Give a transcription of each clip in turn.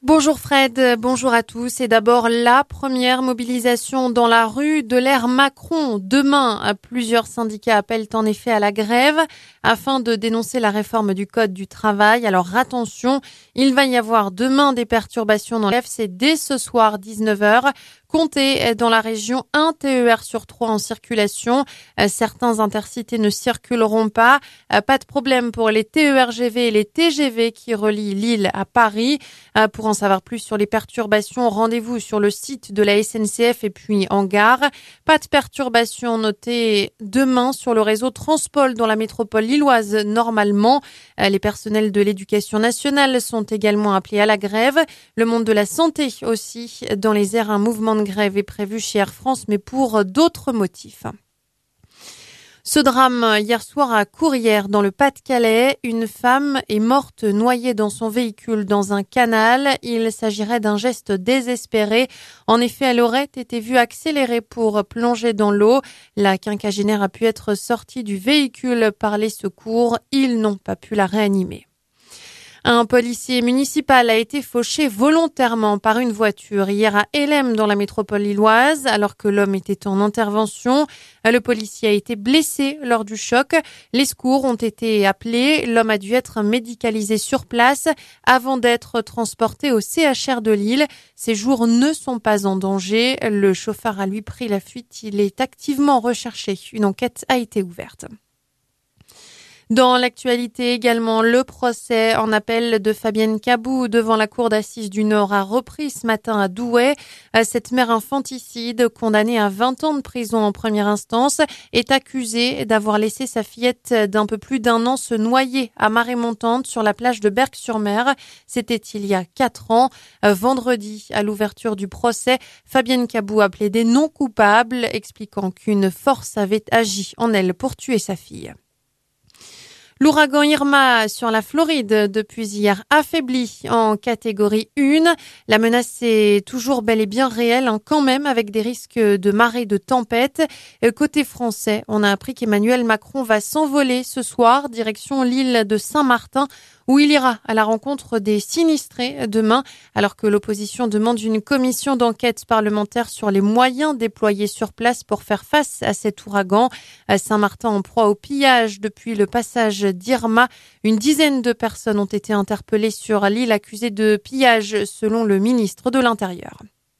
Bonjour Fred, bonjour à tous. Et d'abord, la première mobilisation dans la rue de l'ère Macron. Demain, plusieurs syndicats appellent en effet à la grève afin de dénoncer la réforme du Code du travail. Alors attention, il va y avoir demain des perturbations dans l'EF. C'est dès ce soir 19h. Comptez dans la région 1 TER sur 3 en circulation. Certains intercités ne circuleront pas. Pas de problème pour les TERGV et les TGV qui relient Lille à Paris. Pour en savoir plus sur les perturbations, rendez-vous sur le site de la SNCF et puis en gare. Pas de perturbations notées demain sur le réseau Transpol dans la métropole lilloise normalement. Les personnels de l'éducation nationale sont également appelés à la grève. Le monde de la santé aussi. Dans les airs, un mouvement de grève est prévu chez Air France, mais pour d'autres motifs. Ce drame hier soir à Courrières, dans le Pas-de-Calais, une femme est morte noyée dans son véhicule dans un canal. Il s'agirait d'un geste désespéré. En effet, elle aurait été vue accélérer pour plonger dans l'eau. La quinquagénaire a pu être sortie du véhicule par les secours. Ils n'ont pas pu la réanimer. Un policier municipal a été fauché volontairement par une voiture hier à Hélène dans la métropole lilloise alors que l'homme était en intervention. Le policier a été blessé lors du choc. Les secours ont été appelés. L'homme a dû être médicalisé sur place avant d'être transporté au CHR de Lille. Ses jours ne sont pas en danger. Le chauffeur a lui pris la fuite. Il est activement recherché. Une enquête a été ouverte. Dans l'actualité également, le procès en appel de Fabienne Cabou devant la cour d'assises du Nord a repris ce matin à Douai. Cette mère infanticide, condamnée à 20 ans de prison en première instance, est accusée d'avoir laissé sa fillette d'un peu plus d'un an se noyer à marée montante sur la plage de Berck-sur-Mer. C'était il y a 4 ans. Vendredi, à l'ouverture du procès, Fabienne Cabou a plaidé non coupable, expliquant qu'une force avait agi en elle pour tuer sa fille. L'ouragan Irma sur la Floride depuis hier affaibli en catégorie 1. La menace est toujours bel et bien réelle quand même avec des risques de marée de tempête. Côté français, on a appris qu'Emmanuel Macron va s'envoler ce soir direction l'île de Saint-Martin où il ira à la rencontre des sinistrés demain alors que l'opposition demande une commission d'enquête parlementaire sur les moyens déployés sur place pour faire face à cet ouragan. Saint-Martin en proie au pillage depuis le passage d'Irma. Une dizaine de personnes ont été interpellées sur l'île accusée de pillage selon le ministre de l'Intérieur.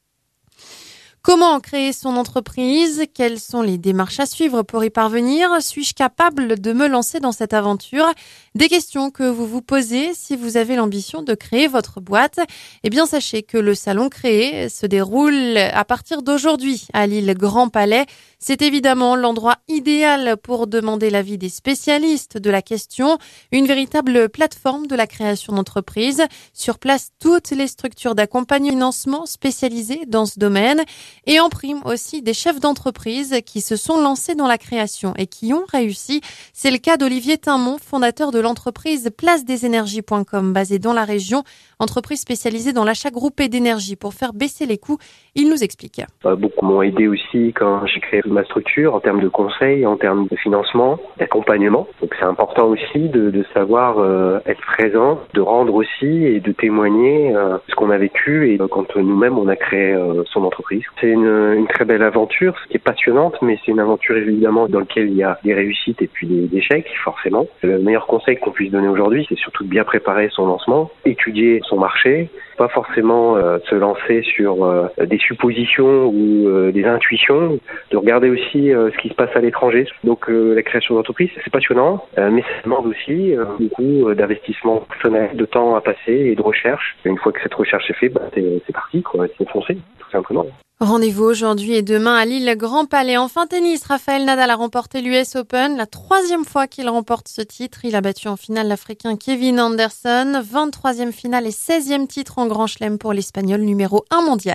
Comment créer son entreprise? Quelles sont les démarches à suivre pour y parvenir? Suis-je capable de me lancer dans cette aventure? Des questions que vous vous posez si vous avez l'ambition de créer votre boîte. Eh bien, sachez que le salon Créer se déroule à partir d'aujourd'hui à l'île Grand Palais. C'est évidemment l'endroit idéal pour demander l'avis des spécialistes de la question. Une véritable plateforme de la création d'entreprise. Sur place, toutes les structures d'accompagnement et financement spécialisées dans ce domaine. Et en prime aussi des chefs d'entreprise qui se sont lancés dans la création et qui ont réussi. C'est le cas d'Olivier Tinmont, fondateur de l'entreprise placedésénergies.com basée dans la région, entreprise spécialisée dans l'achat groupé d'énergie pour faire baisser les coûts. Il nous explique. Beaucoup m'ont aidé aussi quand j'ai créé ma structure en termes de conseils, en termes de financement, d'accompagnement. Donc c'est important aussi de savoir être présent, de rendre aussi et de témoigner ce qu'on a vécu et quand nous-mêmes on a créé son entreprise. C'est une très belle aventure, ce qui est passionnante, mais c'est une aventure évidemment dans laquelle il y a des réussites et puis des échecs, forcément. Le meilleur conseil qu'on puisse donner aujourd'hui, c'est surtout de bien préparer son lancement, étudier son marché, pas forcément se lancer sur des suppositions ou des intuitions, de regarder aussi ce qui se passe à l'étranger. Donc la création d'entreprise, c'est passionnant, mais ça demande aussi beaucoup d'investissement personnel, de temps à passer et de recherche. Et une fois que cette recherche est faite, c'est parti, quoi, c'est foncé, tout simplement. Rendez-vous aujourd'hui et demain à l'île Grand Palais. Enfin tennis, Rafael Nadal a remporté l'US Open. La 3e fois qu'il remporte ce titre. Il a battu en finale l'Africain Kevin Anderson. 23e finale et 16e titre en Grand Chelem pour l'Espagnol numéro 1 mondial.